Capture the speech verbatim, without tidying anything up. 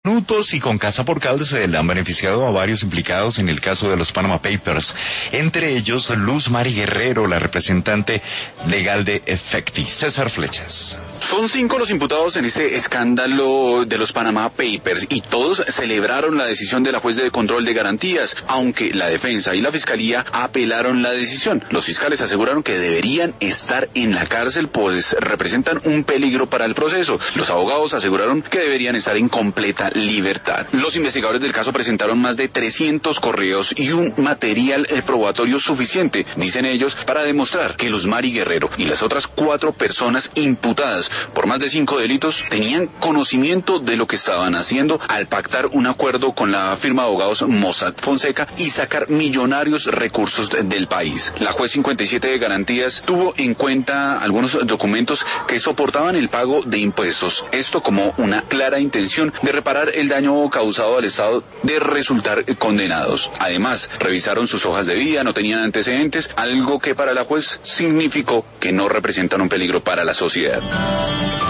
Minutos y con casa por cárcel han beneficiado a varios implicados en el caso de los Panama Papers, entre ellos Luz Mari Guerrero, la representante legal de Efecti. César Flechas. Son cinco los imputados en este escándalo de los Panama Papers y todos celebraron la decisión de la juez de control de garantías, aunque la defensa y la fiscalía apelaron la decisión. Los fiscales aseguraron que deberían estar en la cárcel pues representan un peligro para el proceso. Los abogados aseguraron que deberían estar en completa libertad. Los investigadores del caso presentaron más de trescientos correos y un material probatorio suficiente, dicen ellos, para demostrar que Luz Mari Guerrero y las otras cuatro personas imputadas por más de cinco delitos tenían conocimiento de lo que estaban haciendo al pactar un acuerdo con la firma de abogados Mossack Fonseca y sacar millonarios recursos del país. La juez cincuenta y siete de garantías tuvo en cuenta algunos documentos que soportaban el pago de impuestos, esto como una clara intención de reparar el daño causado al Estado de resultar condenados. Además, revisaron sus hojas de vida, no tenían antecedentes, algo que para la juez significó que no representan un peligro para la sociedad.